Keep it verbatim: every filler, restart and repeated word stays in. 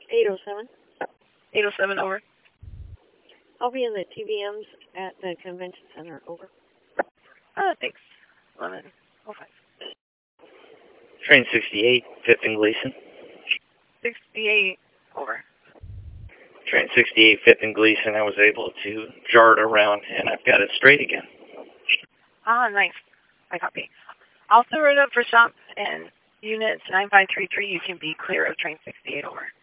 eight oh seven. eight oh seven, over. I'll be in the T V Ms at the convention center, over. Oh, thanks. eleven oh five. Train sixty-eight, fifth and Gleason. sixty-eight, over. Train sixty-eight, fifth and Gleason, I was able to jar it around, and I've got it straight again. Ah, nice. I copy. I'll throw it up for stop, and units nine five three three, you can be clear of train sixty-eight, over.